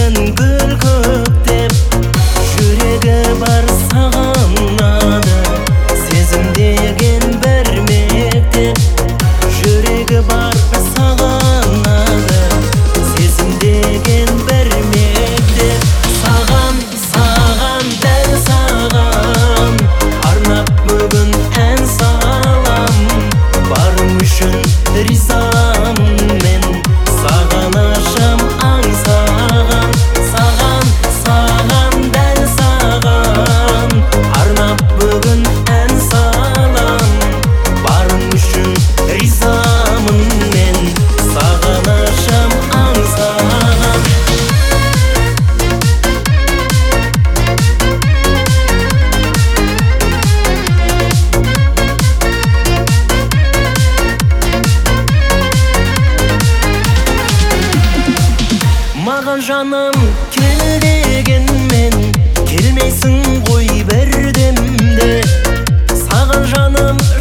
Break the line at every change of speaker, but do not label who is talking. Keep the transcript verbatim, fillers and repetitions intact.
жүрсін гүл көктеп, жүрегі бар сағынады, сезім деген бір мектеп. Жүрегі бар сағынады, сезім деген бір мектеп. Саған, саған, дәл саған арнап бүгін ән салам. Барың үшін ризамын мен, сағынышым аңсаған. Саған, саған, дәл саған арнап бүгін ән салам. Барың үшін ризамын мен, сағынышым аңсаған. Маған жаным кел дегенмен келмейсің ғой бірдемде. Саған жаным